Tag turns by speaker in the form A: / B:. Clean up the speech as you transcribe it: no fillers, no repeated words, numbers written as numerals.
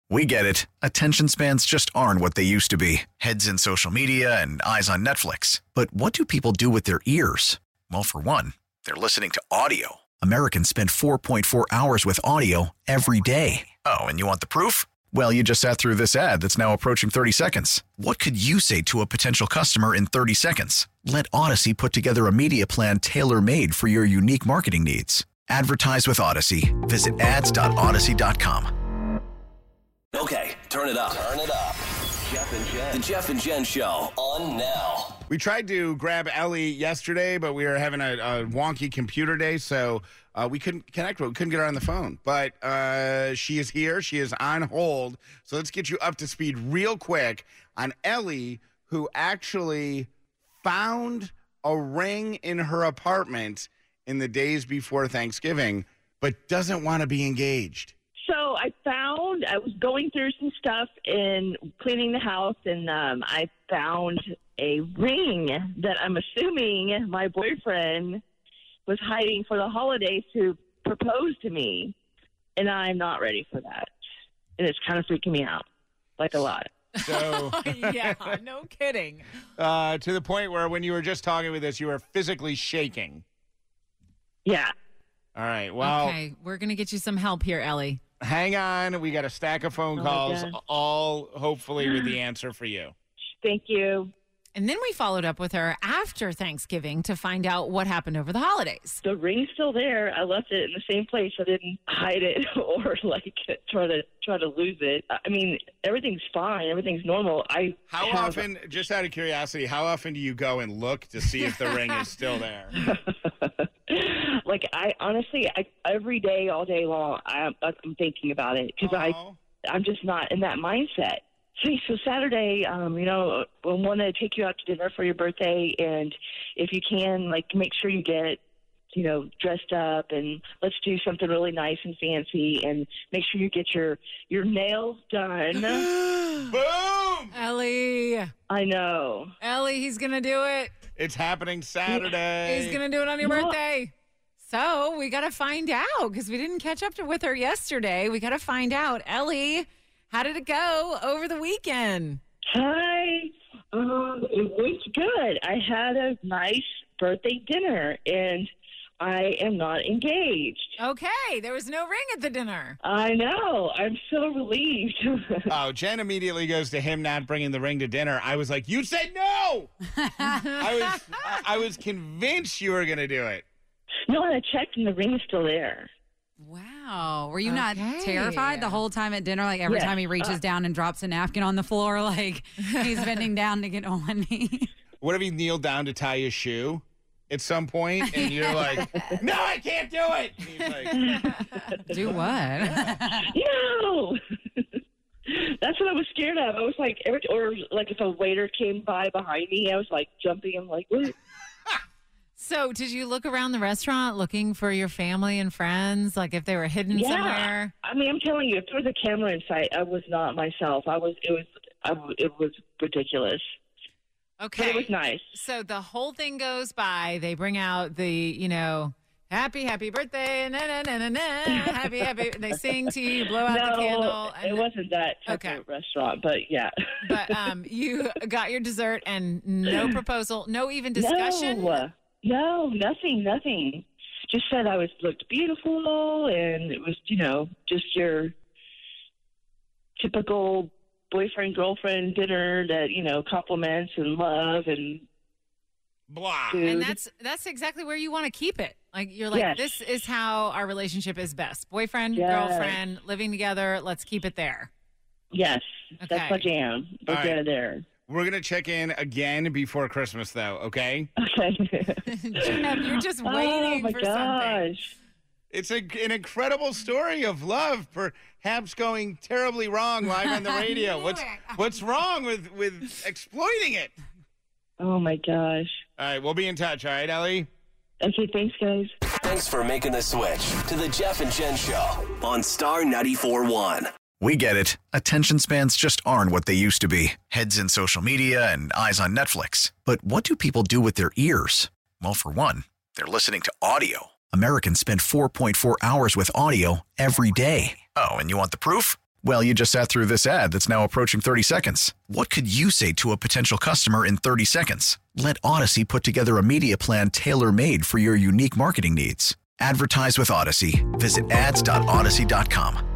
A: We get it. Attention spans just aren't what they used to be. Heads in social media and eyes on Netflix. But what do people do with their ears? Well, for one, they're listening to audio. Americans spend 4.4 hours with audio every day. Oh, and you want the proof? Well, you just sat through this ad that's now approaching 30 seconds. What could you say to a potential customer in 30 seconds? Let Odyssey put together a media plan tailor-made for your unique marketing needs. Advertise with Odyssey. Visit ads.odyssey.com.
B: Okay, turn it up. Turn it up. Jeff and Jen. The Jeff and Jen Show on now.
C: We tried to grab Ellie yesterday, but we were having a wonky computer day, so we couldn't connect with her. We couldn't get her on the phone. But she is here. She is on hold. So let's get you up to speed real quick on Ellie, who actually found a ring in her apartment in the days before Thanksgiving, but doesn't want to be engaged.
D: So I was going through some stuff and cleaning the house, and I found a ring that I'm assuming my boyfriend was hiding for the holidays to propose to me, and I'm not ready for that. And it's kind of freaking me out, like a lot.
C: So,
E: yeah, no kidding.
C: To the point where when you were just talking with us, you were physically shaking.
D: Yeah.
C: All right, well.
E: Okay, we're going to get you some help here, Ellie.
C: Hang on. We got a stack of phone calls, all hopefully with the answer for you.
D: Thank you.
E: And then we followed up with her after Thanksgiving to find out what happened over the holidays.
D: The ring's still there. I left it in the same place. I didn't hide it or try to lose it. I mean, everything's fine. Everything's normal.
C: How often, just out of curiosity, how often do you go and look to see if the ring is still there?
D: I honestly, every day, all day long, I'm thinking about it because I'm just not in that mindset. So Saturday, I want to take you out to dinner for your birthday, and if you can, make sure you get, dressed up, and let's do something really nice and fancy, and make sure you get your nails done.
C: Boom!
E: Ellie.
D: I know.
E: Ellie, he's going to do it.
C: It's happening Saturday.
E: He's going to do it on your birthday. So we got to find out because we didn't catch up with her yesterday. We got to find out. Ellie, how did it go over the weekend?
D: Hi. It was good. I had a nice birthday dinner, and I am not engaged.
E: Okay. There was no ring at the dinner.
D: I know. I'm so relieved.
C: Oh, Jen immediately goes to him not bringing the ring to dinner. I was like, you said no! I was convinced you were going to do it.
D: No, I checked, and the ring is still there.
F: Wow. Were you not terrified the whole time at dinner? Every time he reaches down and drops a napkin on the floor, he's bending down to get on one knee.
C: What if he kneeled down to tie his shoe at some point, and you're like, no, I can't do it! And he's like,
F: do what?
D: No! That's what I was scared of. I was like, if a waiter came by behind me, I was jumping. I'm like, what?
E: So did you look around the restaurant looking for your family and friends, if they were hidden somewhere?
D: I mean, I'm telling you, if there was a camera in sight, I was not myself. It was ridiculous.
E: Okay.
D: But it was nice.
E: So the whole thing goes by. They bring out the, happy birthday, na na na na na, happy. They sing to you, blow out the candle.
D: It wasn't that type of restaurant, but yeah.
E: But you got your dessert and no proposal, no even discussion?
D: No, nothing. Just said I looked beautiful, and it was, just your typical boyfriend-girlfriend dinner that, compliments and love and
C: blah.
D: Food.
E: And that's exactly where you want to keep it. You're
D: yes.
E: This is how our relationship is best. Boyfriend, girlfriend, living together, let's keep it there.
D: Yes,
E: okay.
D: That's my jam. We're good there.
C: We're going to check in again before Christmas, though, okay?
D: Okay.
E: Jeff, you're just waiting for something.
C: It's an incredible story of love, perhaps going terribly wrong live on the radio. What's wrong with exploiting it?
D: Oh, my gosh.
C: All right, we'll be in touch, all right, Ellie?
D: Okay, thanks, guys.
B: Thanks for making the switch to the Jeff and Jen Show on Star 94.1.
A: We get it. Attention spans just aren't what they used to be. Heads in social media and eyes on Netflix. But what do people do with their ears? Well, for one, they're listening to audio. Americans spend 4.4 hours with audio every day. Oh, and you want the proof? Well, you just sat through this ad that's now approaching 30 seconds. What could you say to a potential customer in 30 seconds? Let Odyssey put together a media plan tailor-made for your unique marketing needs. Advertise with Odyssey. Visit ads.odyssey.com.